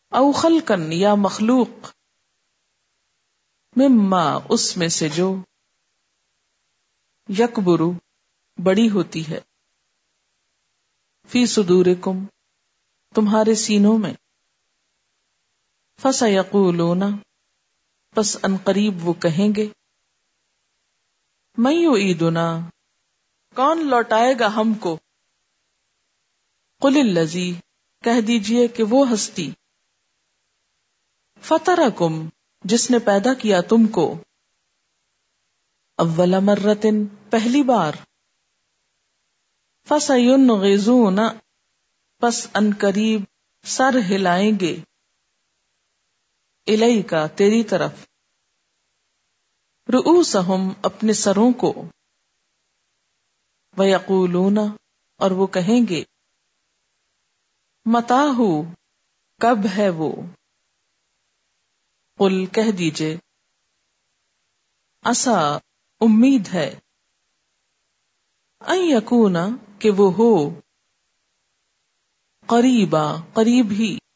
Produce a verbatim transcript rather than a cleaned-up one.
او خلقن یا مخلوق، مما اس میں سے جو یکبرو بڑی ہوتی ہے، فی صدورکم تمہارے سینوں میں، فسیقولون پس ان قریب وہ کہیں گے، من یعیدنا کون لوٹائے گا ہم کو، قل الذی کہہ دیجئے کہ وہ ہستی، فطرکم جس نے پیدا کیا تم کو، اول مرتن پہلی بار، فسینغضون پس ان قریب سر ہلائیں گے، الیکا تیری طرف، رؤوسہم اپنے سروں کو، ویقولون اور وہ کہیں گے، متى ہو کب ہے وہ، قل کہہ دیجئے، عسیٰ امید ہے، ان یکون کہ وہ ہو، قریبا قریب ہی،